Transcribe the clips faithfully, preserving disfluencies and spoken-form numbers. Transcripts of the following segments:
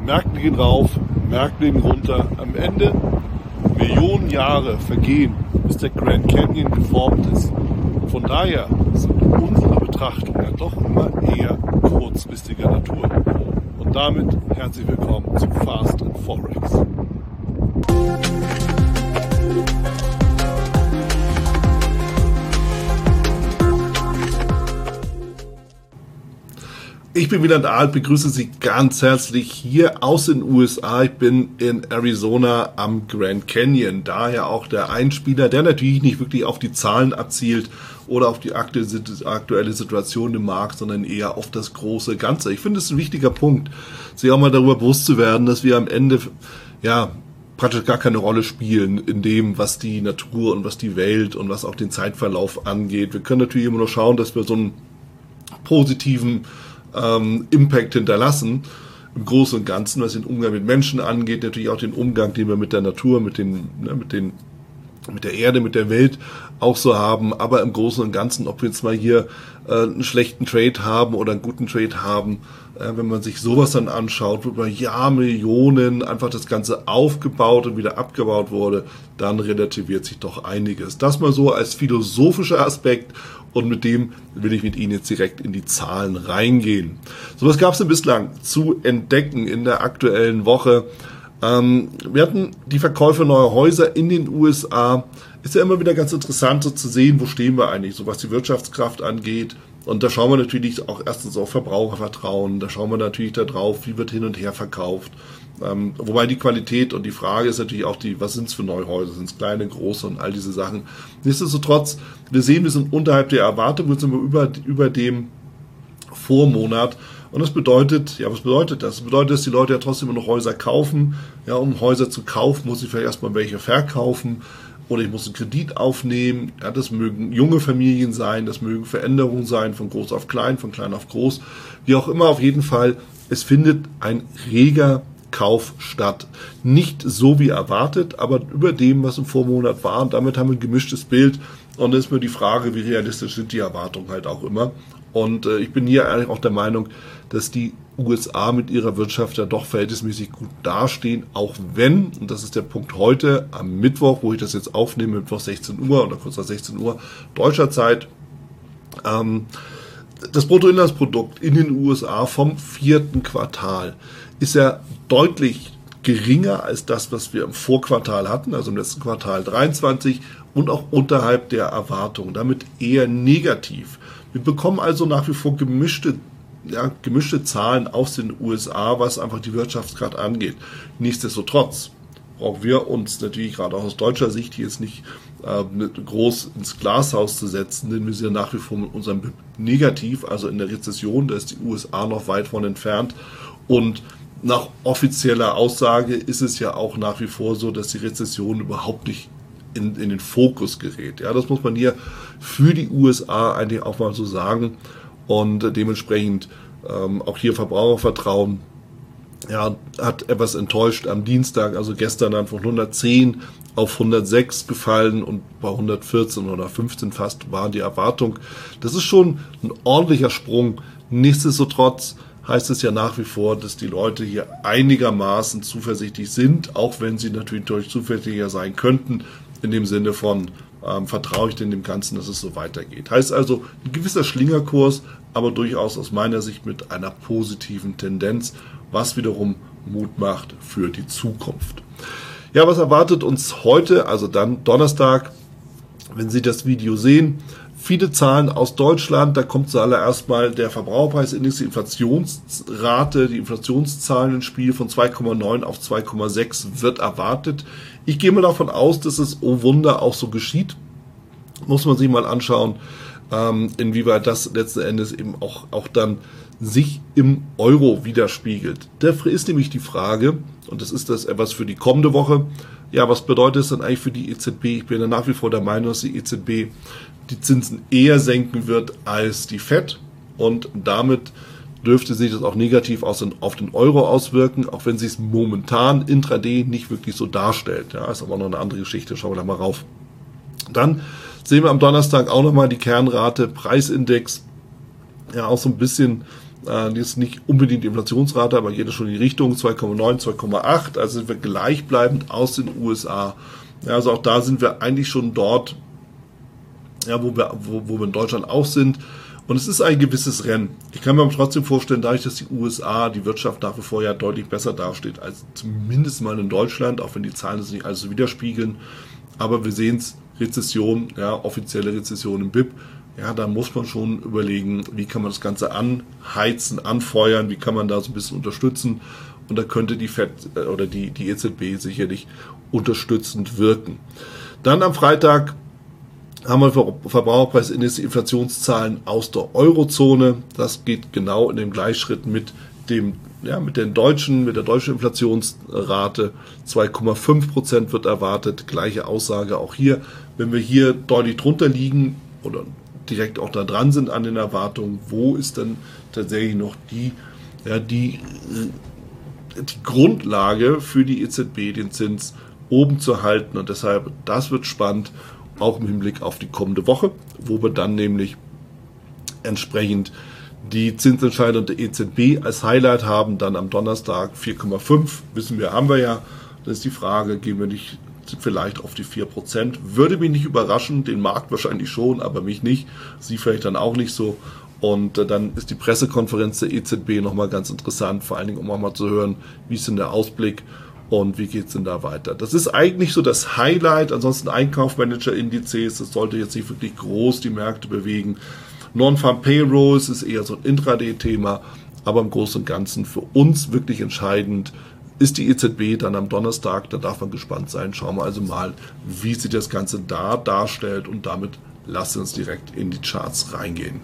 Märkte gehen rauf, Märkte gehen runter. Am Ende Millionen Jahre vergehen, bis der Grand Canyon geformt ist. Von daher sind unsere Betrachtungen ja doch immer eher kurzfristiger Natur. Und damit herzlich willkommen zu Fast and Forex. Ich bin Wieland Ahl, begrüße Sie ganz herzlich hier aus den U S A. Ich bin in Arizona am Grand Canyon, daher auch der Einspieler, der natürlich nicht wirklich auf die Zahlen abzielt oder auf die aktuelle Situation im Markt, sondern eher auf das große Ganze. Ich finde es ein wichtiger Punkt, sich auch mal darüber bewusst zu werden, dass wir am Ende ja praktisch gar keine Rolle spielen in dem, was die Natur und was die Welt und was auch den Zeitverlauf angeht. Wir können natürlich immer nur schauen, dass wir so einen positiven Ähm, Impact hinterlassen, im Großen und Ganzen, was den Umgang mit Menschen angeht, natürlich auch den Umgang, den wir mit der Natur, mit den, ne, mit den, mit der Erde, mit der Welt auch so haben, aber im Großen und Ganzen, ob wir jetzt mal hier äh, einen schlechten Trade haben oder einen guten Trade haben, äh, wenn man sich sowas dann anschaut, wo über Jahrmillionen einfach das Ganze aufgebaut und wieder abgebaut wurde, dann relativiert sich doch einiges. Das mal so als philosophischer Aspekt. Und mit dem will ich mit Ihnen jetzt direkt in die Zahlen reingehen. So, was gab es denn bislang zu entdecken in der aktuellen Woche? Ähm, wir hatten die Verkäufe neuer Häuser in den U S A. Ist ja immer wieder ganz interessant so zu sehen, wo stehen wir eigentlich, so was die Wirtschaftskraft angeht. Und da schauen wir natürlich auch erstens auf Verbrauchervertrauen. Da schauen wir natürlich darauf, wie wird hin und her verkauft. Ähm, wobei die Qualität und die Frage ist natürlich auch die, was sind es für neue Häuser? Sind es kleine, große und all diese Sachen? Nichtsdestotrotz, wir sehen, wir sind unterhalb der Erwartung, wir sind über, über dem Vormonat. Und das bedeutet, ja, was bedeutet das? Das bedeutet, dass die Leute ja trotzdem immer noch Häuser kaufen. Ja, um Häuser zu kaufen, muss ich vielleicht erstmal welche verkaufen. Oder ich muss einen Kredit aufnehmen. Ja, das mögen junge Familien sein, das mögen Veränderungen sein, von groß auf klein, von klein auf groß. Wie auch immer, auf jeden Fall, es findet ein reger Kauf statt. Nicht so wie erwartet, aber über dem, was im Vormonat war. Und damit haben wir ein gemischtes Bild. Und dann ist mir die Frage, wie realistisch sind die Erwartungen halt auch immer. Und äh, ich bin hier eigentlich auch der Meinung, dass die U S A mit ihrer Wirtschaft ja doch verhältnismäßig gut dastehen, auch wenn, und das ist der Punkt heute, am Mittwoch, wo ich das jetzt aufnehme, Mittwoch sechzehn Uhr oder kurz nach sechzehn Uhr deutscher Zeit, ähm, das Bruttoinlandsprodukt in den U S A vom vierten Quartal ist ja deutlich geringer als das, was wir im Vorquartal hatten, also im letzten Quartal dreiundzwanzig, und auch unterhalb der Erwartungen, damit eher negativ. Wir bekommen also nach wie vor gemischte, ja, gemischte Zahlen aus den U S A, was einfach die Wirtschaftskraft angeht. Nichtsdestotrotz brauchen wir uns natürlich gerade auch aus deutscher Sicht hier jetzt nicht äh, groß ins Glashaus zu setzen, denn wir sind nach wie vor mit unserem Negativ, also in der Rezession, da ist die U S A noch weit von entfernt. Und nach offizieller Aussage ist es ja auch nach wie vor so, dass die Rezession überhaupt nicht in, in den Fokus gerät. Ja, das muss man hier für die U S A eigentlich auch mal so sagen. Und äh, dementsprechend ähm, auch hier Verbrauchervertrauen ja, hat etwas enttäuscht am Dienstag, also gestern dann von hundertzehn auf hundertsechs gefallen und bei hundertvierzehn oder fünfzehn fast waren die Erwartung. Das ist schon ein ordentlicher Sprung. Nichtsdestotrotz heißt es ja nach wie vor, dass die Leute hier einigermaßen zuversichtlich sind, auch wenn sie natürlich deutlich zuversichtlicher sein könnten, in dem Sinne von ähm, vertraue ich denn dem Ganzen, dass es so weitergeht. Heißt also ein gewisser Schlingerkurs, aber durchaus aus meiner Sicht mit einer positiven Tendenz, was wiederum Mut macht für die Zukunft. Ja, was erwartet uns heute, also dann Donnerstag, wenn Sie das Video sehen? Viele Zahlen aus Deutschland, da kommt zuallererst mal der Verbraucherpreisindex, die Inflationsrate, die Inflationszahlen ins Spiel von zwei Komma neun auf zwei Komma sechs wird erwartet. Ich gehe mal davon aus, dass es, oh Wunder, auch so geschieht. Muss man sich mal anschauen, ähm, inwieweit das letzten Endes eben auch, auch dann sich im Euro widerspiegelt. Dafür ist nämlich die Frage, und das ist das etwas für die kommende Woche, ja, was bedeutet es dann eigentlich für die E Z B? Ich bin ja nach wie vor der Meinung, dass die E Z B die Zinsen eher senken wird als die Fed und damit dürfte sich das auch negativ auf den Euro auswirken, auch wenn sich es momentan intraday nicht wirklich so darstellt. Ja, ist aber noch eine andere Geschichte, schauen wir da mal rauf. Dann sehen wir am Donnerstag auch nochmal die Kernrate, Preisindex, ja auch so ein bisschen Äh, jetzt nicht unbedingt die Inflationsrate, aber geht es schon in die Richtung zwei Komma neun, zwei Komma acht. Also sind wir gleichbleibend aus den U S A. Ja, also auch da sind wir eigentlich schon dort, ja, wo wir, wo, wo wir in Deutschland auch sind. Und es ist ein gewisses Rennen. Ich kann mir aber trotzdem vorstellen, dadurch, dass die U S A, die Wirtschaft nach wie vor ja deutlich besser dasteht als zumindest mal in Deutschland, auch wenn die Zahlen das nicht alles so widerspiegeln. Aber wir sehen es, Rezession, ja, offizielle Rezession im B I P. Ja, da muss man schon überlegen, wie kann man das Ganze anheizen, anfeuern, wie kann man da so ein bisschen unterstützen. Und da könnte die Fed oder die, die E Z B sicherlich unterstützend wirken. Dann am Freitag haben wir Verbraucherpreisindex, die Inflationszahlen aus der Eurozone. Das geht genau in dem Gleichschritt mit dem, ja, mit den deutschen, mit der deutschen Inflationsrate. zwei Komma fünf Prozent wird erwartet. Gleiche Aussage auch hier. Wenn wir hier deutlich drunter liegen oder direkt auch da dran sind an den Erwartungen, wo ist dann tatsächlich noch die, ja, die, die Grundlage für die E Z B, den Zins oben zu halten. Und deshalb, das wird spannend, auch im Hinblick auf die kommende Woche, wo wir dann nämlich entsprechend die Zinsentscheidung der E Z B als Highlight haben, dann am Donnerstag vier Komma fünf, wissen wir, haben wir ja. Das ist die Frage, gehen wir nicht vielleicht auf die vier Prozent. Würde mich nicht überraschen, den Markt wahrscheinlich schon, aber mich nicht. Sie vielleicht dann auch nicht so. Und äh, dann ist die Pressekonferenz der E Z B nochmal ganz interessant, vor allen Dingen, um auch mal zu hören, wie ist denn der Ausblick und wie geht es denn da weiter. Das ist eigentlich so das Highlight. Ansonsten Einkaufsmanager-Indizes, das sollte jetzt nicht wirklich groß die Märkte bewegen. Non-Farm Payrolls ist eher so ein Intraday-Thema, aber im Großen und Ganzen für uns wirklich entscheidend ist die E Z B dann am Donnerstag. Da darf man gespannt sein. Schauen wir also mal, wie sich das Ganze da darstellt und damit lassen wir uns direkt in die Charts reingehen.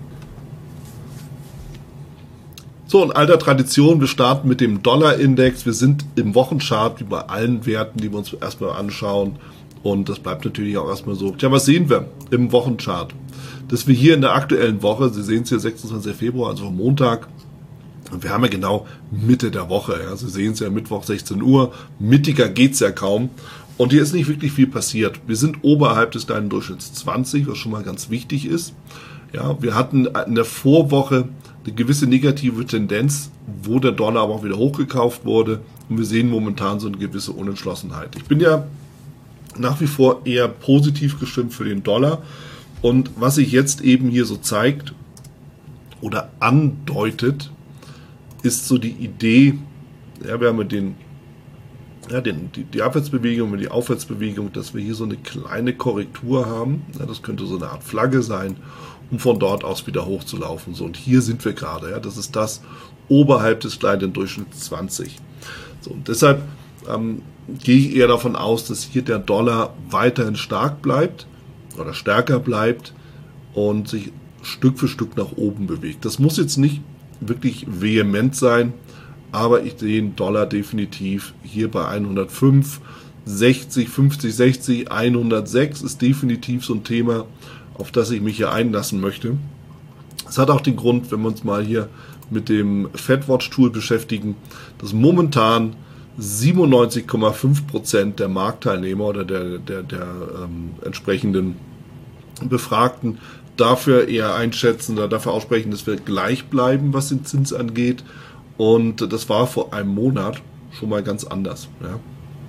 So, in alter Tradition, wir starten mit dem Dollar-Index. Wir sind im Wochenchart wie bei allen Werten, die wir uns erstmal anschauen. Und das bleibt natürlich auch erstmal so. Tja, was sehen wir im Wochenchart? Dass wir hier in der aktuellen Woche, Sie sehen es hier, sechsundzwanzigster Februar, also am Montag, und wir haben ja genau Mitte der Woche. Ja. Sie sehen es ja, Mittwoch sechzehn Uhr. Mittiger geht es ja kaum. Und hier ist nicht wirklich viel passiert. Wir sind oberhalb des kleinen Durchschnitts zwanzig, was schon mal ganz wichtig ist. Ja, wir hatten in der Vorwoche eine gewisse negative Tendenz, wo der Dollar aber auch wieder hochgekauft wurde. Und wir sehen momentan so eine gewisse Unentschlossenheit. Ich bin ja nach wie vor eher positiv gestimmt für den Dollar. Und was sich jetzt eben hier so zeigt oder andeutet, ist so die Idee, ja, wir haben den, ja, den, die, die Abwärtsbewegung und die Aufwärtsbewegung, dass wir hier so eine kleine Korrektur haben. Ja, das könnte so eine Art Flagge sein, um von dort aus wieder hochzulaufen. So, und hier sind wir gerade. Ja, das ist das oberhalb des kleinen Durchschnitts zwanzig. So, und deshalb ähm, gehe ich eher davon aus, dass hier der Dollar weiterhin stark bleibt oder stärker bleibt und sich Stück für Stück nach oben bewegt. Das muss jetzt nicht wirklich vehement sein, aber ich sehe den Dollar definitiv hier bei hundertfünf, sechzig, fünfzig, sechzig, hundertsechs ist definitiv so ein Thema, auf das ich mich hier einlassen möchte. Es hat auch den Grund, wenn wir uns mal hier mit dem FedWatch-Tool beschäftigen, dass momentan siebenundneunzig Komma fünf Prozent der Marktteilnehmer oder der, der, der ähm, entsprechenden Befragten dafür eher einschätzen oder dafür aussprechen, dass wir gleich bleiben, was den Zins angeht. Und das war vor einem Monat schon mal ganz anders. Ja.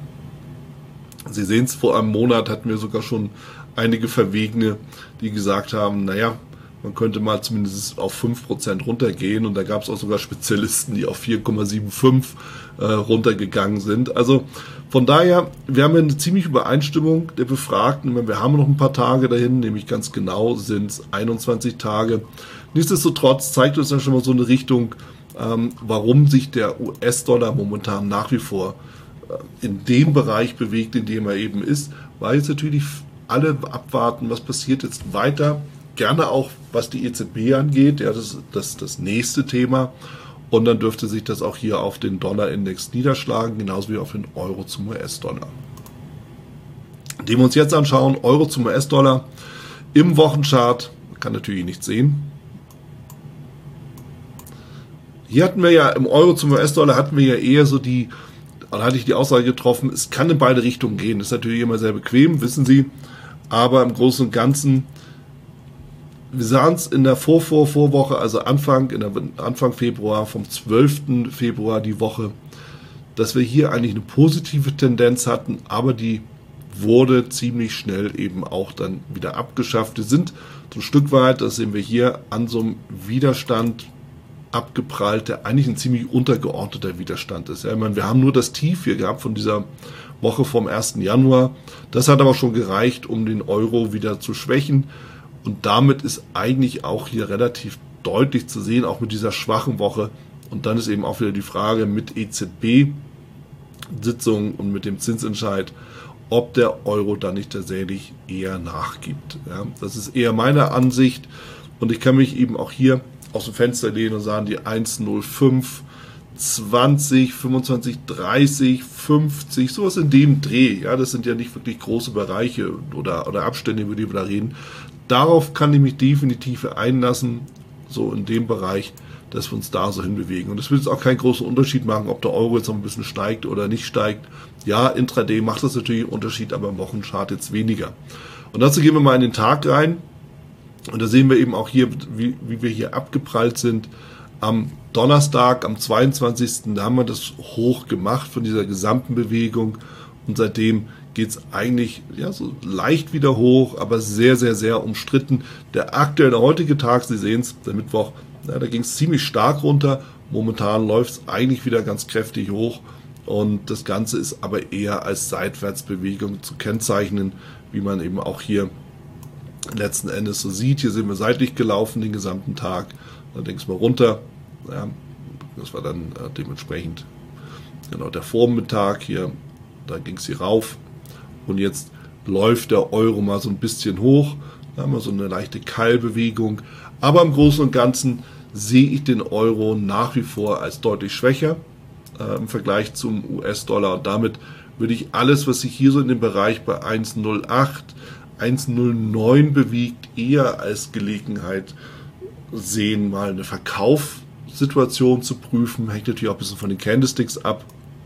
Sie sehen es, vor einem Monat hatten wir sogar schon einige Verwegene, die gesagt haben, naja, man könnte mal zumindest auf fünf Prozent runtergehen. Und da gab es auch sogar Spezialisten, die auf vier Komma fünfundsiebzig äh, runtergegangen sind. Also von daher, wir haben eine ziemliche Übereinstimmung der Befragten. Wir haben noch ein paar Tage dahin, nämlich ganz genau sind es einundzwanzig Tage. Nichtsdestotrotz zeigt uns ja schon mal so eine Richtung, ähm, warum sich der U S-Dollar momentan nach wie vor äh, in dem Bereich bewegt, in dem er eben ist, weil jetzt natürlich alle abwarten, was passiert jetzt weiter. Gerne auch, was die E Z B angeht, ja, das ist das, das nächste Thema. Und dann dürfte sich das auch hier auf den Dollar-Index niederschlagen, genauso wie auf den Euro zum U S-Dollar. Den wir uns jetzt anschauen, Euro zum U S-Dollar im Wochenchart, man kann natürlich nichts sehen. Hier hatten wir ja im Euro zum U S-Dollar hatten wir ja eher so die, da hatte ich die Aussage getroffen, es kann in beide Richtungen gehen. Das ist natürlich immer sehr bequem, wissen Sie, aber im Großen und Ganzen wir sahen es in der Vor-Vor-Vorwoche, also Anfang, in der Anfang Februar, vom zwölften Februar die Woche, dass wir hier eigentlich eine positive Tendenz hatten, aber die wurde ziemlich schnell eben auch dann wieder abgeschafft. Wir sind so ein Stück weit, das sehen wir hier, an so einem Widerstand abgeprallt, der eigentlich ein ziemlich untergeordneter Widerstand ist. Ja, ich meine, wir haben nur das Tief hier gehabt von dieser Woche vom ersten Januar. Das hat aber schon gereicht, um den Euro wieder zu schwächen. Und damit ist eigentlich auch hier relativ deutlich zu sehen, auch mit dieser schwachen Woche. Und dann ist eben auch wieder die Frage mit E Z B-Sitzung und mit dem Zinsentscheid, ob der Euro dann nicht tatsächlich eher nachgibt. Ja, das ist eher meine Ansicht. Und ich kann mich eben auch hier aus dem Fenster lehnen und sagen, die eins Komma null fünf, zwanzig, fünfundzwanzig, dreißig, fünfzig, sowas in dem Dreh. Ja, das sind ja nicht wirklich große Bereiche oder, oder Abstände, über die wir da reden. Darauf kann ich mich definitiv einlassen, so in dem Bereich, dass wir uns da so hinbewegen. Und es wird jetzt auch keinen großen Unterschied machen, ob der Euro jetzt noch ein bisschen steigt oder nicht steigt. Ja, intraday macht das natürlich einen Unterschied, aber im Wochenchart jetzt weniger. Und dazu gehen wir mal in den Tag rein. Und da sehen wir eben auch hier, wie, wie wir hier abgeprallt sind. Am Donnerstag, am zweiundzwanzigsten Da haben wir das hoch gemacht von dieser gesamten Bewegung. Und seitdem geht es eigentlich ja, so leicht wieder hoch, aber sehr, sehr, sehr umstritten. Der aktuelle, der heutige Tag, Sie sehen es, der Mittwoch, ja, da ging es ziemlich stark runter. Momentan läuft es eigentlich wieder ganz kräftig hoch. Und das Ganze ist aber eher als Seitwärtsbewegung zu kennzeichnen, wie man eben auch hier letzten Endes so sieht. Hier sind wir seitlich gelaufen den gesamten Tag. Dann denkst du mal runter. Ja, das war dann äh, dementsprechend genau der Vormittag hier. Da ging es hier rauf. Und jetzt läuft der Euro mal so ein bisschen hoch. Da haben wir so eine leichte Keilbewegung. Aber im Großen und Ganzen sehe ich den Euro nach wie vor als deutlich schwächer äh, im Vergleich zum U S-Dollar. Und damit würde ich alles, was sich hier so in dem Bereich bei eins Komma null acht, eins Komma null neun bewegt, eher als Gelegenheit sehen, mal eine Verkaufssituation zu prüfen. Hängt natürlich auch ein bisschen von den Candlesticks ab.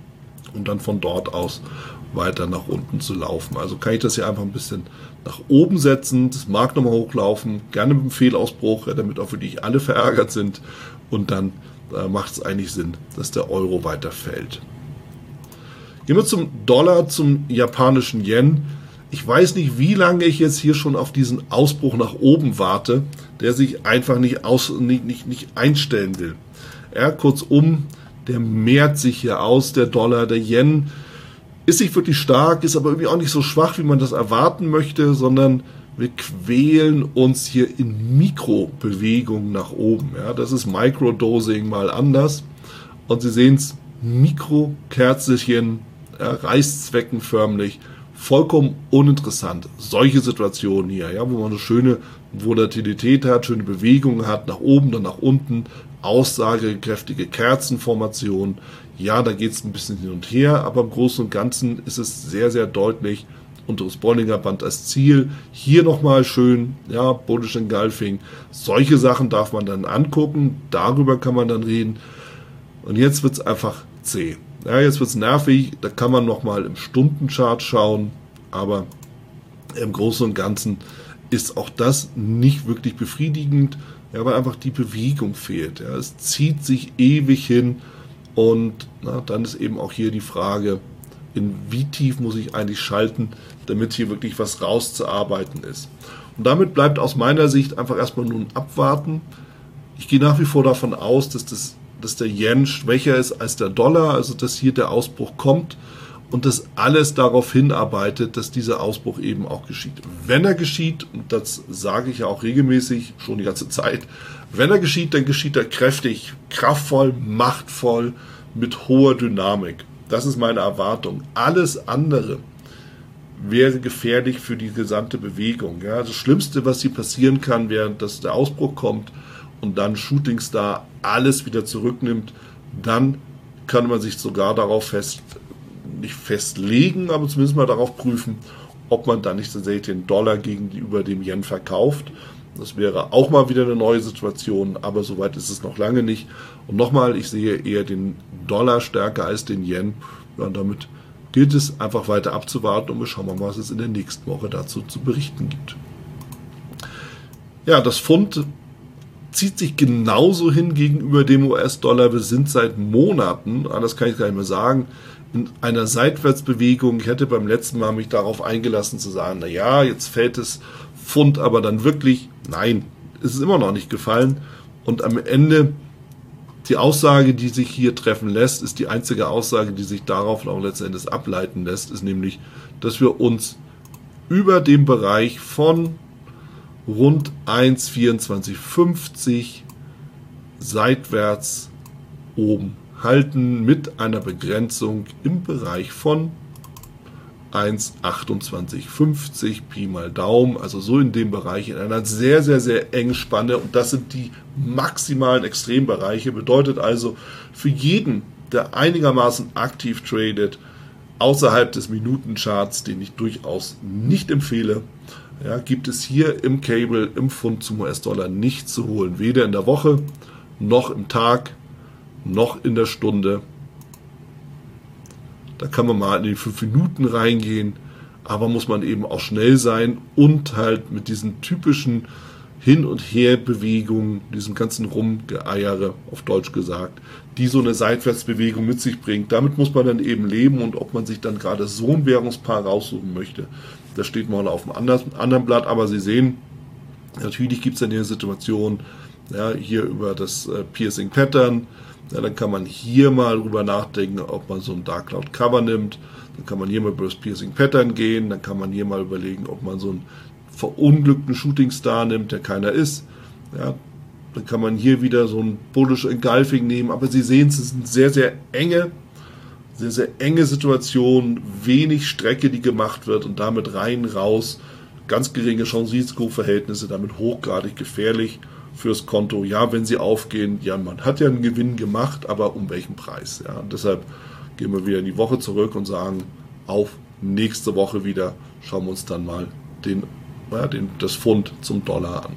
Und dann von dort aus weiter nach unten zu laufen. Also kann ich das hier einfach ein bisschen nach oben setzen. Das mag nochmal hochlaufen, gerne mit einem Fehlausbruch, ja, damit auch wirklich alle verärgert sind. Und dann äh, macht es eigentlich Sinn, dass der Euro weiter fällt. Gehen wir zum Dollar, zum japanischen Yen. Ich weiß nicht, wie lange ich jetzt hier schon auf diesen Ausbruch nach oben warte, der sich einfach nicht, aus, nicht, nicht, nicht einstellen will. Ja, kurzum, der mehrt sich hier aus, der Dollar, der Yen ist nicht wirklich stark, ist aber irgendwie auch nicht so schwach, wie man das erwarten möchte, sondern wir quälen uns hier in Mikrobewegungen nach oben. Ja, das ist Microdosing mal anders. Und Sie sehen es, Mikrokerzelchen, ja, Reißzwecken förmlich, vollkommen uninteressant. Solche Situationen hier, ja, wo man eine schöne Volatilität hat, schöne Bewegungen hat, nach oben, dann nach unten, aussagekräftige Kerzenformationen. Ja, da geht es ein bisschen hin und her, aber im Großen und Ganzen ist es sehr, sehr deutlich unteres Bollinger Band als Ziel. Hier nochmal schön, ja, Bullish Engulfing. Solche Sachen darf man dann angucken, darüber kann man dann reden. Und jetzt wird es einfach zäh. Ja, jetzt wird es nervig, da kann man nochmal im Stundenchart schauen, aber im Großen und Ganzen ist auch das nicht wirklich befriedigend, ja, weil einfach die Bewegung fehlt. Ja. Es zieht sich ewig hin und na, dann ist eben auch hier die Frage, in wie tief muss ich eigentlich schalten, damit hier wirklich was rauszuarbeiten ist. Und damit bleibt aus meiner Sicht einfach erstmal nun abwarten. Ich gehe nach wie vor davon aus, dass, das, dass der Yen schwächer ist als der Dollar, also dass hier der Ausbruch kommt und dass alles darauf hinarbeitet, dass dieser Ausbruch eben auch geschieht. Wenn er geschieht, und das sage ich ja auch regelmäßig, schon die ganze Zeit, wenn er geschieht, dann geschieht er kräftig, kraftvoll, machtvoll, mit hoher Dynamik. Das ist meine Erwartung. Alles andere wäre gefährlich für die gesamte Bewegung. Ja, das Schlimmste, was hier passieren kann, wäre, dass der Ausbruch kommt und dann Shooting Star alles wieder zurücknimmt. Dann kann man sich sogar darauf fest, nicht festlegen, aber zumindest mal darauf prüfen, ob man dann nicht tatsächlich den Dollar gegenüber dem Yen verkauft. Das wäre auch mal wieder eine neue Situation, aber soweit ist es noch lange nicht. Und nochmal, ich sehe eher den Dollar stärker als den Yen. Ja, und damit gilt es einfach weiter abzuwarten und wir schauen mal, was es in der nächsten Woche dazu zu berichten gibt. Ja, das Pfund zieht sich genauso hin gegenüber dem U S-Dollar. Wir sind seit Monaten, anders kann ich gar nicht mehr sagen, in einer Seitwärtsbewegung. Ich hätte beim letzten Mal mich darauf eingelassen zu sagen, na ja, jetzt fällt das Pfund aber dann wirklich. Nein, es ist immer noch nicht gefallen. Und am Ende, die Aussage, die sich hier treffen lässt, ist die einzige Aussage, die sich darauf auch letztendlich ableiten lässt, ist nämlich, dass wir uns über dem Bereich von rund eins Komma vierundzwanzig fünfzig seitwärts oben halten mit einer Begrenzung im Bereich von eins Komma achtundzwanzig fünfzig Pi mal Daumen, also so in dem Bereich, in einer sehr, sehr, sehr engen Spanne, und das sind die maximalen Extrembereiche, bedeutet also für jeden, der einigermaßen aktiv tradet, außerhalb des Minutencharts, den ich durchaus nicht empfehle, ja, gibt es hier im Cable, im Pfund zum U S-Dollar nichts zu holen. Weder in der Woche, noch im Tag, noch in der Stunde. Da kann man mal in die fünf Minuten reingehen, aber muss man eben auch schnell sein und halt mit diesen typischen Hin- und Her-Bewegungen, diesem ganzen Rumgeeiere, auf Deutsch gesagt, die so eine Seitwärtsbewegung mit sich bringt. Damit muss man dann eben leben, und ob man sich dann gerade so ein Währungspaar raussuchen möchte, das steht mal auf dem anderen Blatt. Aber Sie sehen, natürlich gibt es dann die Situation, ja, hier über das äh, Piercing Pattern, ja, dann kann man hier mal drüber nachdenken, ob man so ein Dark Cloud Cover nimmt, dann kann man hier mal über das Piercing Pattern gehen, dann kann man hier mal überlegen, ob man so einen verunglückten Shooting Star nimmt, der keiner ist, ja, dann kann man hier wieder so ein Bullish Engulfing nehmen, aber Sie sehen, es ist eine sehr, sehr enge, sehr, sehr enge Situation, wenig Strecke, die gemacht wird, und damit rein, raus, ganz geringe Chance-Risiko-Verhältnisse, damit hochgradig gefährlich fürs Konto. Ja, wenn sie aufgehen, ja, man hat ja einen Gewinn gemacht, aber um welchen Preis? Ja, und deshalb gehen wir wieder in die Woche zurück und sagen, auf nächste Woche wieder, schauen wir uns dann mal den, ja, den, das Pfund zum Dollar an.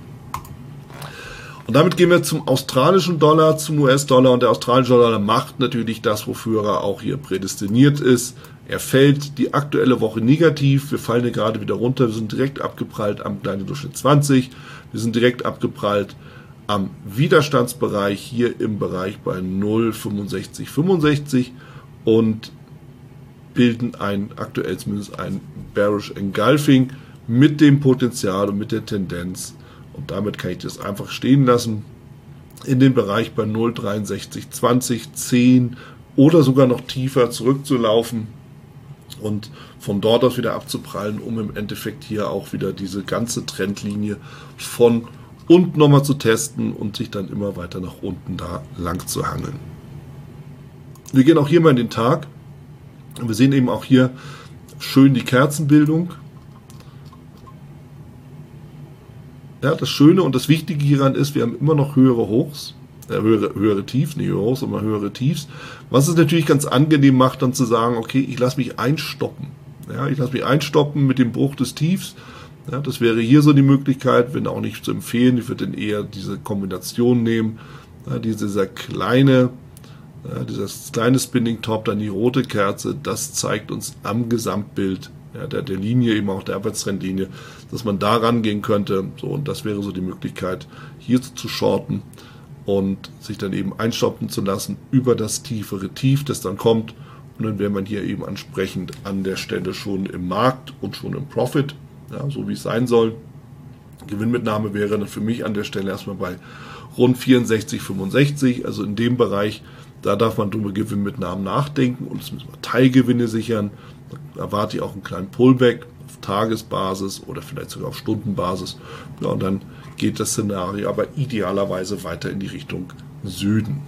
Und damit gehen wir zum australischen Dollar, zum U S-Dollar, und der australische Dollar macht natürlich das, wofür er auch hier prädestiniert ist. Er fällt die aktuelle Woche negativ, wir fallen hier gerade wieder runter, wir sind direkt abgeprallt am kleinen Durchschnitt zwanzig, wir sind direkt abgeprallt am Widerstandsbereich, hier im Bereich bei null Komma fünfundsechzig fünfundsechzig, und bilden ein, aktuell zumindest ein Bearish Engulfing mit dem Potenzial und mit der Tendenz, und damit kann ich das einfach stehen lassen, in den Bereich bei null Komma dreiundsechzig zwanzig, zehn oder sogar noch tiefer zurückzulaufen und von dort aus wieder abzuprallen, um im Endeffekt hier auch wieder diese ganze Trendlinie von unten nochmal zu testen und sich dann immer weiter nach unten da lang zu hangeln. Wir gehen auch hier mal in den Tag, und wir sehen eben auch hier schön die Kerzenbildung. Ja, das Schöne und das Wichtige hieran ist, wir haben immer noch höhere Hochs, äh, höhere, höhere Tiefs, nicht höhere Hochs, sondern höhere Tiefs, was es natürlich ganz angenehm macht, dann zu sagen, okay, ich lasse mich einstoppen. Ja, ich lasse mich einstoppen mit dem Bruch des Tiefs. Ja, das wäre hier so die Möglichkeit, wenn auch nicht zu empfehlen. Ich würde dann eher diese Kombination nehmen, ja, dieser kleine, ja, dieses kleine Spinning Top, dann die rote Kerze, das zeigt uns am Gesamtbild, ja, der, der Linie, eben auch der Abwärtstrendlinie, dass man da rangehen könnte. So, und das wäre so die Möglichkeit, hier zu, zu shorten und sich dann eben einstoppen zu lassen über das tiefere Tief, das dann kommt. Und dann wäre man hier eben entsprechend an der Stelle schon im Markt und schon im Profit, ja, so wie es sein soll. Gewinnmitnahme wäre dann für mich an der Stelle erstmal bei rund vierundsechzig fünfundsechzig, also in dem Bereich, da darf man über Gewinnmitnahmen nachdenken und es müssen wir Teilgewinne sichern. Da erwarte ich auch einen kleinen Pullback auf Tagesbasis oder vielleicht sogar auf Stundenbasis. Ja, und dann geht das Szenario aber idealerweise weiter in die Richtung Süden.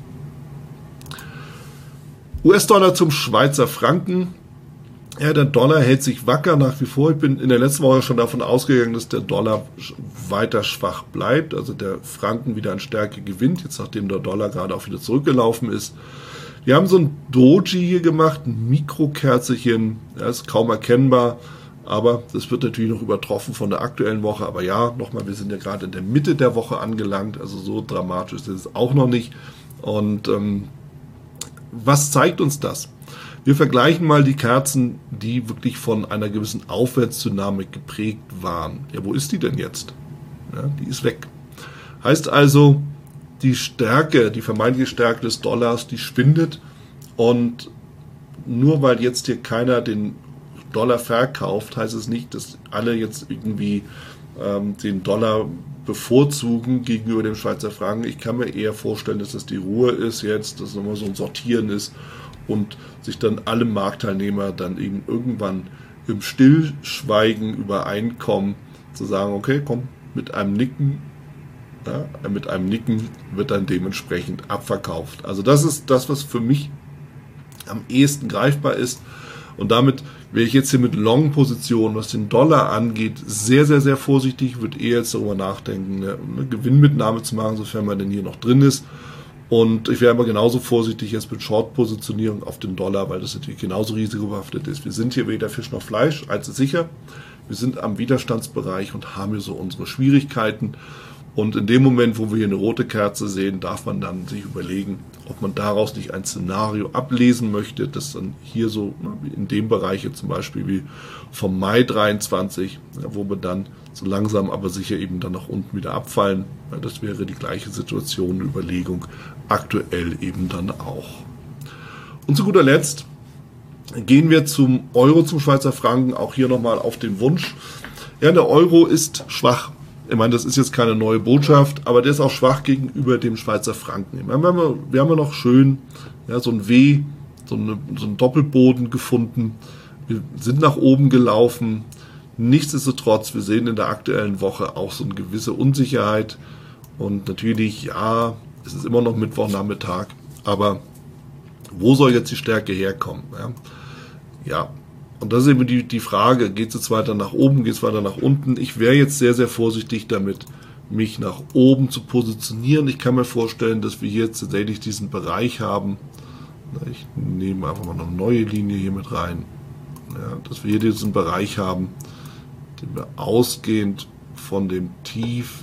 U S-Dollar zum Schweizer Franken. Ja, der Dollar hält sich wacker nach wie vor. Ich bin in der letzten Woche schon davon ausgegangen, dass der Dollar weiter schwach bleibt, also der Franken wieder an Stärke gewinnt, jetzt nachdem der Dollar gerade auch wieder zurückgelaufen ist. Wir haben so ein Doji hier gemacht, ein Mikrokerzelchen, das ist kaum erkennbar, aber das wird natürlich noch übertroffen von der aktuellen Woche. Aber ja, nochmal, wir sind ja gerade in der Mitte der Woche angelangt, also so dramatisch ist es auch noch nicht. Und ähm, was zeigt uns das? Wir vergleichen mal die Kerzen, die wirklich von einer gewissen Aufwärtsdynamik geprägt waren. Ja, wo ist die denn jetzt? Ja, die ist weg. Heißt also, die Stärke, die vermeintliche Stärke des Dollars, die schwindet, und nur weil jetzt hier keiner den Dollar verkauft, heißt es nicht, dass alle jetzt irgendwie ähm, den Dollar bevorzugen gegenüber dem Schweizer Franken. Ich kann mir eher vorstellen, dass das die Ruhe ist jetzt, dass es nochmal so ein Sortieren ist und sich dann alle Marktteilnehmer dann eben irgendwann im Stillschweigen übereinkommen, zu sagen, okay, komm, mit einem Nicken, ja, mit einem Nicken wird dann dementsprechend abverkauft. Also das ist das, was für mich am ehesten greifbar ist, und damit wäre ich jetzt hier mit Long-Positionen, was den Dollar angeht, sehr, sehr, sehr vorsichtig, würde eher jetzt darüber nachdenken, eine, eine Gewinnmitnahme zu machen, sofern man denn hier noch drin ist. Und ich wäre aber genauso vorsichtig jetzt mit Short-Positionierung auf den Dollar, weil das natürlich genauso risikobehaftet ist. Wir sind hier weder Fisch noch Fleisch, eins ist sicher. Wir sind am Widerstandsbereich und haben hier so unsere Schwierigkeiten. Und in dem Moment, wo wir hier eine rote Kerze sehen, darf man dann sich überlegen, ob man daraus nicht ein Szenario ablesen möchte, das dann hier so in dem Bereich jetzt zum Beispiel wie vom Mai dreiundzwanzig, wo wir dann so langsam aber sicher eben dann nach unten wieder abfallen. Das wäre die gleiche Situation, eine Überlegung, aktuell eben dann auch. Und zu guter Letzt gehen wir zum Euro, zum Schweizer Franken, auch hier nochmal auf den Wunsch. Ja, der Euro ist schwach. Ich meine, das ist jetzt keine neue Botschaft, aber der ist auch schwach gegenüber dem Schweizer Franken. Ich meine, wir, haben, wir haben ja noch schön ja, so ein W, so, eine, so einen Doppelboden gefunden. Wir sind nach oben gelaufen. Nichtsdestotrotz, wir sehen in der aktuellen Woche auch so eine gewisse Unsicherheit. Und natürlich, ja, es ist immer noch Mittwochnachmittag, aber wo soll jetzt die Stärke herkommen? Ja, ja. Und das ist eben die, die Frage, geht es jetzt weiter nach oben, geht es weiter nach unten? Ich wäre jetzt sehr, sehr vorsichtig damit, mich nach oben zu positionieren. Ich kann mir vorstellen, dass wir hier jetzt tatsächlich diesen Bereich haben. Ich nehme einfach mal eine neue Linie hier mit rein. Ja, dass wir hier diesen Bereich haben, den wir ausgehend von dem Tief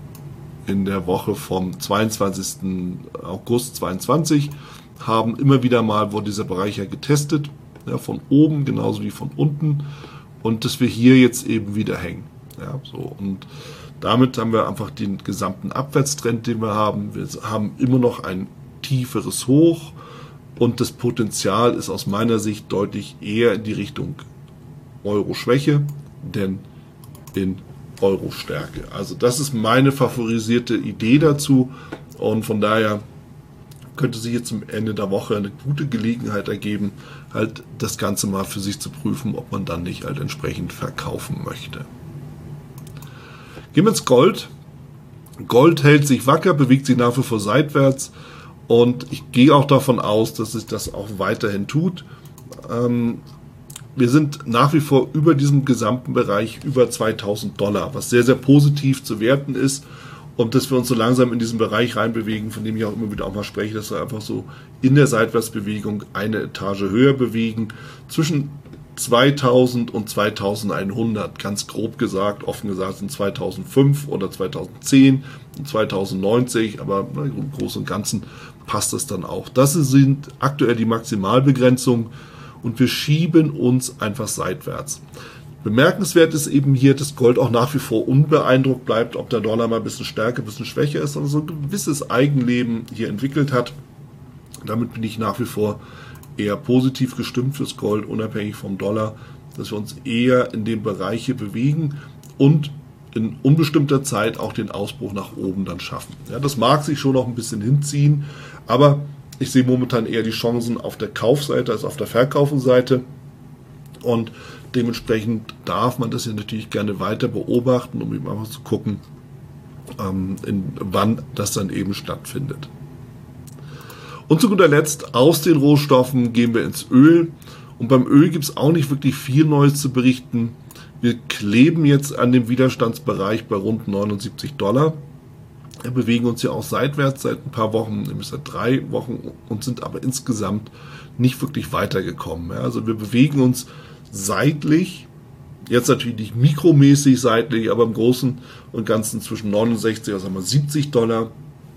in der Woche vom zweiundzwanzigsten August zweiundzwanzig haben. Immer wieder mal wurde dieser Bereich ja getestet. Ja, von oben genauso wie von unten, und dass wir hier jetzt eben wieder hängen. Ja, so, und damit haben wir einfach den gesamten Abwärtstrend, den wir haben. Wir haben immer noch ein tieferes Hoch, und das Potenzial ist aus meiner Sicht deutlich eher in die Richtung Euro-Schwäche, denn in Euro-Stärke. Also das ist meine favorisierte Idee dazu, und von daher könnte sich jetzt zum Ende der Woche eine gute Gelegenheit ergeben, halt das Ganze mal für sich zu prüfen, ob man dann nicht halt entsprechend verkaufen möchte. Gehen wir ins Gold. Gold hält sich wacker, bewegt sich nach wie vor seitwärts, und ich gehe auch davon aus, dass sich das auch weiterhin tut. Ähm, wir sind nach wie vor über diesem gesamten Bereich über zweitausend Dollar, was sehr, sehr positiv zu werten ist. Und dass wir uns so langsam in diesen Bereich reinbewegen, von dem ich auch immer wieder auch mal spreche, dass wir einfach so in der Seitwärtsbewegung eine Etage höher bewegen. Zwischen zweitausend und zweitausendeinhundert, ganz grob gesagt, offen gesagt sind zweitausendfünf oder zweitausendzehn und zweitausendneunzig, aber im Großen und Ganzen passt das dann auch. Das sind aktuell die Maximalbegrenzungen, und wir schieben uns einfach seitwärts. Bemerkenswert ist eben hier, dass Gold auch nach wie vor unbeeindruckt bleibt, ob der Dollar mal ein bisschen stärker, ein bisschen schwächer ist, sondern so ein gewisses Eigenleben hier entwickelt hat. Damit bin ich nach wie vor eher positiv gestimmt fürs Gold, unabhängig vom Dollar, dass wir uns eher in dem Bereich hier bewegen und in unbestimmter Zeit auch den Ausbruch nach oben dann schaffen. Ja, das mag sich schon noch ein bisschen hinziehen, aber ich sehe momentan eher die Chancen auf der Kaufseite als auf der Verkaufsseite, und dementsprechend darf man das ja natürlich gerne weiter beobachten, um eben einfach zu gucken, ähm, in, wann das dann eben stattfindet. Und zu guter Letzt, aus den Rohstoffen gehen wir ins Öl. Und beim Öl gibt es auch nicht wirklich viel Neues zu berichten. Wir kleben jetzt an dem Widerstandsbereich bei rund neunundsiebzig Dollar. Wir bewegen uns ja auch seitwärts seit ein paar Wochen, nämlich seit drei Wochen, und sind aber insgesamt nicht wirklich weitergekommen. Ja, also wir bewegen uns seitlich, jetzt natürlich nicht mikromäßig seitlich, aber im Großen und Ganzen zwischen neunundsechzig, also sagen wir siebzig Dollar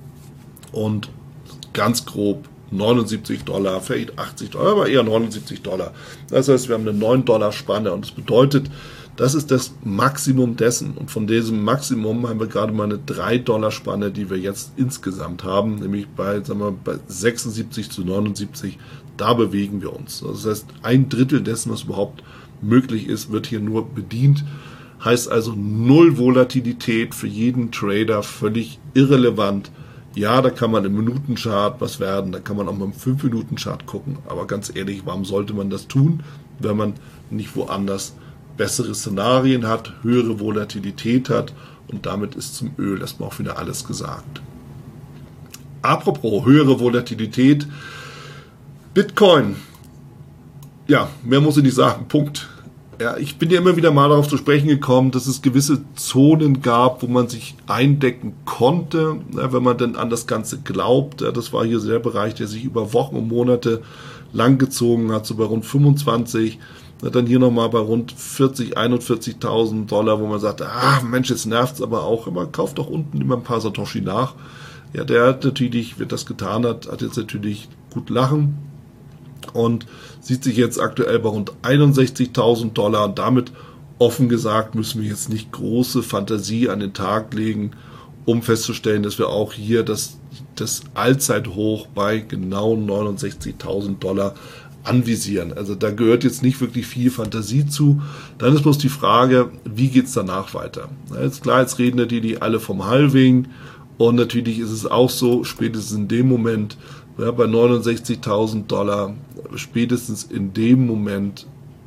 und ganz grob neunundsiebzig Dollar, vielleicht achtzig Dollar, aber eher neunundsiebzig Dollar. Das heißt, wir haben eine neun Dollar Spanne, und das bedeutet, Das ist das Maximum dessen. Und von diesem Maximum haben wir gerade mal eine drei Dollar Spanne, die wir jetzt insgesamt haben, nämlich bei, sagen wir, bei sechsundsiebzig zu neunundsiebzig. Da bewegen wir uns. Das heißt, ein Drittel dessen, was überhaupt möglich ist, wird hier nur bedient. Heißt also null Volatilität für jeden Trader, völlig irrelevant. Ja, da kann man im Minutenchart was werden, da kann man auch mal im fünf Minuten Chart gucken. Aber ganz ehrlich, warum sollte man das tun, wenn man nicht woanders bessere Szenarien hat, höhere Volatilität hat, und damit ist zum Öl erstmal auch wieder alles gesagt. Apropos höhere Volatilität, Bitcoin, ja, mehr muss ich nicht sagen, Punkt. Ja, ich bin ja immer wieder mal darauf zu sprechen gekommen, dass es gewisse Zonen gab, wo man sich eindecken konnte, ja, wenn man denn an das Ganze glaubt. Ja, das war hier der Bereich, der sich über Wochen und Monate langgezogen hat, so bei rund fünfundzwanzig. Dann hier nochmal bei rund vierzig, einundvierzigtausend Dollar, wo man sagt, ah Mensch, jetzt nervt's aber auch, aber kauft doch unten immer ein paar Satoshi nach. Ja, der hat natürlich, wer das getan hat, hat jetzt natürlich gut lachen und sieht sich jetzt aktuell bei rund einundsechzigtausend Dollar. Und damit, offen gesagt, müssen wir jetzt nicht große Fantasie an den Tag legen, um festzustellen, dass wir auch hier das, das Allzeithoch bei genau neunundsechzigtausend Dollar anvisieren. Also da gehört jetzt nicht wirklich viel Fantasie zu. Dann ist bloß die Frage, wie geht es danach weiter? Na, jetzt klar, jetzt reden natürlich alle vom Halving, und natürlich ist es auch so, spätestens in dem Moment, ja, bei neunundsechzigtausend Dollar, spätestens in dem Moment,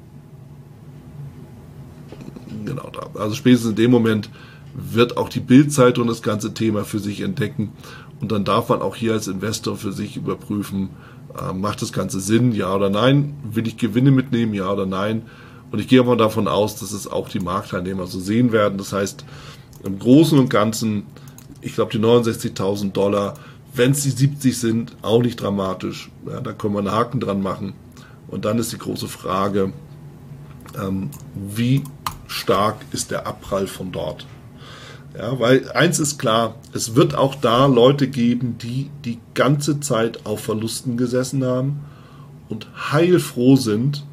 genau da, also spätestens in dem Moment wird auch die Bild-Zeitung das ganze Thema für sich entdecken, und dann darf man auch hier als Investor für sich überprüfen, äh, macht das Ganze Sinn, ja oder nein, will ich Gewinne mitnehmen, ja oder nein, und ich gehe aber davon aus, dass es auch die Marktteilnehmer so sehen werden. Das heißt, im Großen und Ganzen, ich glaube, die neunundsechzigtausend Dollar, wenn es die siebzig sind, auch nicht dramatisch. Ja, da können wir einen Haken dran machen. Und dann ist die große Frage, ähm, wie stark ist der Abprall von dort? Ja, weil eins ist klar, es wird auch da Leute geben, die die ganze Zeit auf Verlusten gesessen haben und heilfroh sind,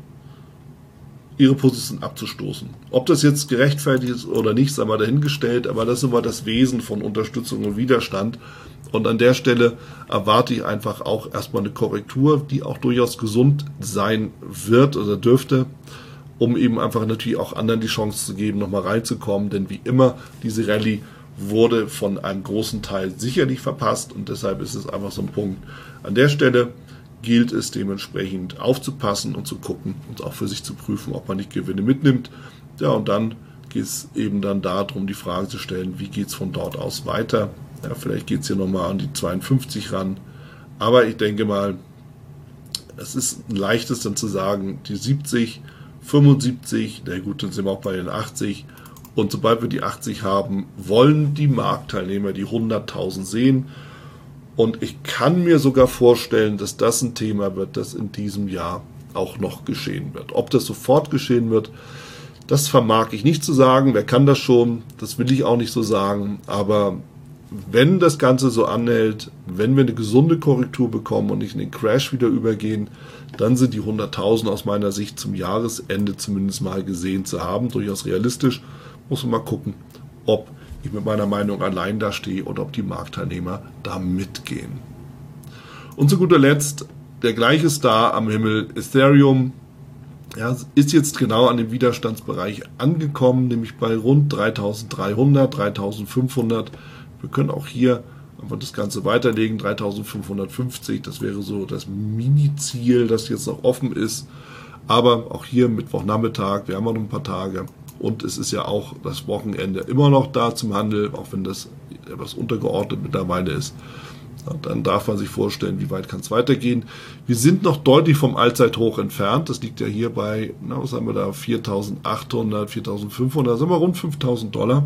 ihre Position abzustoßen. Ob das jetzt gerechtfertigt ist oder nicht, sei mal dahingestellt, aber das ist immer das Wesen von Unterstützung und Widerstand. Und an der Stelle erwarte ich einfach auch erstmal eine Korrektur, die auch durchaus gesund sein wird oder dürfte, um eben einfach natürlich auch anderen die Chance zu geben, nochmal reinzukommen. Denn wie immer, diese Rallye wurde von einem großen Teil sicherlich verpasst, und deshalb ist es einfach so ein Punkt. An der Stelle gilt es dementsprechend aufzupassen und zu gucken und auch für sich zu prüfen, ob man nicht Gewinne mitnimmt. Ja, und dann geht es eben dann darum, die Frage zu stellen, wie geht es von dort aus weiter. Ja, vielleicht geht es hier nochmal an die zweiundfünfzig ran. Aber ich denke mal, es ist ein leichtes dann zu sagen, die siebzig, fünfundsiebzig, na gut, dann sind wir auch bei den achtzig. Und sobald wir die achtzig haben, wollen die Marktteilnehmer die hunderttausend sehen. Und ich kann mir sogar vorstellen, dass das ein Thema wird, das in diesem Jahr auch noch geschehen wird. Ob das sofort geschehen wird, das vermag ich nicht zu sagen. Wer kann das schon? Das will ich auch nicht so sagen. Aber wenn das Ganze so anhält, wenn wir eine gesunde Korrektur bekommen und nicht in den Crash wieder übergehen, dann sind die hunderttausend aus meiner Sicht zum Jahresende zumindest mal gesehen zu haben. Durchaus realistisch. Muss man mal gucken, ob ich mit meiner Meinung allein da stehe oder ob die Marktteilnehmer da mitgehen. Und zu guter Letzt, der gleiche Star am Himmel, Ethereum, ja, ist jetzt genau an dem Widerstandsbereich angekommen, nämlich bei rund dreitausenddreihundert, dreitausendfünfhundert. Wir können auch hier einfach das Ganze weiterlegen, dreitausendfünfhundertfünfzig, das wäre so das Mini-Ziel, das jetzt noch offen ist. Aber auch hier Mittwochnachmittag, wir haben noch ein paar Tage. Und es ist ja auch das Wochenende immer noch da zum Handel, auch wenn das etwas untergeordnet mittlerweile ist. Ja, dann darf man sich vorstellen, wie weit kann es weitergehen. Wir sind noch deutlich vom Allzeithoch entfernt. Das liegt ja hier bei, na, was haben wir da, viertausendachthundert, viertausendfünfhundert, sagen wir rund fünftausend Dollar.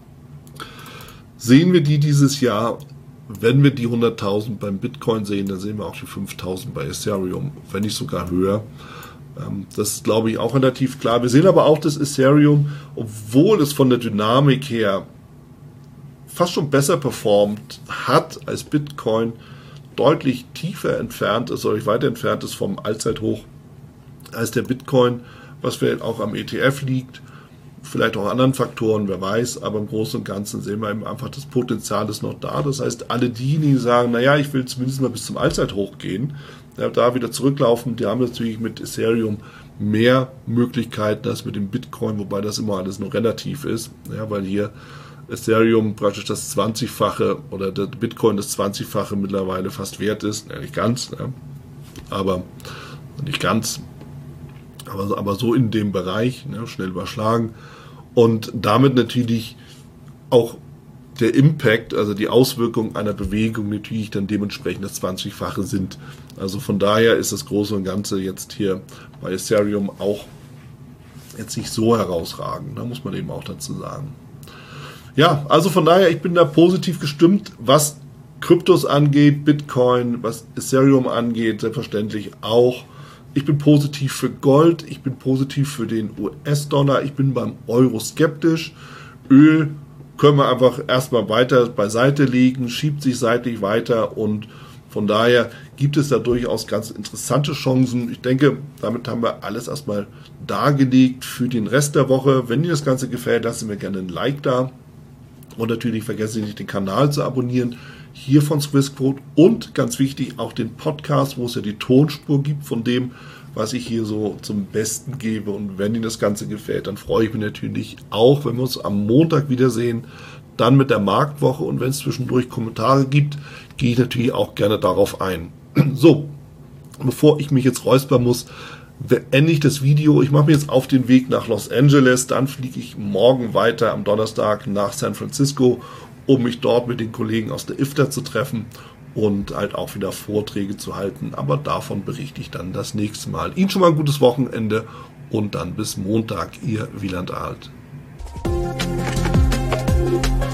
Sehen wir die dieses Jahr, wenn wir die hunderttausend beim Bitcoin sehen, dann sehen wir auch die fünftausend bei Ethereum, wenn nicht sogar höher. Das ist, glaube ich, auch relativ klar. Wir sehen aber auch, dass Ethereum, obwohl es von der Dynamik her fast schon besser performt hat als Bitcoin, deutlich tiefer entfernt ist, oder weiter entfernt ist vom Allzeithoch als der Bitcoin, was vielleicht auch am E T F liegt. vielleicht auch anderen Faktoren, wer weiß, aber im Großen und Ganzen sehen wir eben einfach, das Potenzial ist noch da. Das heißt, alle diejenigen, die sagen, naja, ich will zumindest mal bis zum Allzeithoch gehen, ja, da wieder zurücklaufen, die haben natürlich mit Ethereum mehr Möglichkeiten als mit dem Bitcoin, wobei das immer alles nur relativ ist, ja, weil hier Ethereum praktisch das zwanzigfache oder der Bitcoin das zwanzigfache mittlerweile fast wert ist, ja, nicht ganz, ja, aber nicht ganz, aber, aber so in dem Bereich, ne, schnell überschlagen und damit natürlich auch der Impact, also die Auswirkungen einer Bewegung natürlich dann dementsprechend das zwanzigfache sind. Also von daher ist das Große und Ganze jetzt hier bei Ethereum auch jetzt nicht so herausragend, da muss man eben auch dazu sagen. Ja, also von daher, ich bin da positiv gestimmt, was Kryptos angeht, Bitcoin, was Ethereum angeht, selbstverständlich auch. Ich bin positiv für Gold, ich bin positiv für den U S-Dollar, ich bin beim Euro skeptisch. Öl können wir einfach erstmal weiter beiseite legen, schiebt sich seitlich weiter und von daher gibt es da durchaus ganz interessante Chancen. Ich denke, damit haben wir alles erstmal dargelegt für den Rest der Woche. Wenn Ihnen das Ganze gefällt, lassen wir gerne ein Like da. Und natürlich vergessen Sie nicht, den Kanal zu abonnieren, hier von Swissquote und ganz wichtig auch den Podcast, wo es ja die Tonspur gibt von dem, was ich hier so zum Besten gebe. Und wenn Ihnen das Ganze gefällt, dann freue ich mich natürlich auch, wenn wir uns am Montag wiedersehen, dann mit der Marktwoche. Und wenn es zwischendurch Kommentare gibt, gehe ich natürlich auch gerne darauf ein. So, bevor ich mich jetzt räuspern muss, beende ich das Video. Ich mache mich jetzt auf den Weg nach Los Angeles, dann fliege ich morgen weiter am Donnerstag nach San Francisco, um mich dort mit den Kollegen aus der I F T A zu treffen und halt auch wieder Vorträge zu halten. Aber davon berichte ich dann das nächste Mal. Ihnen schon mal ein gutes Wochenende und dann bis Montag. Ihr Wieland Alt.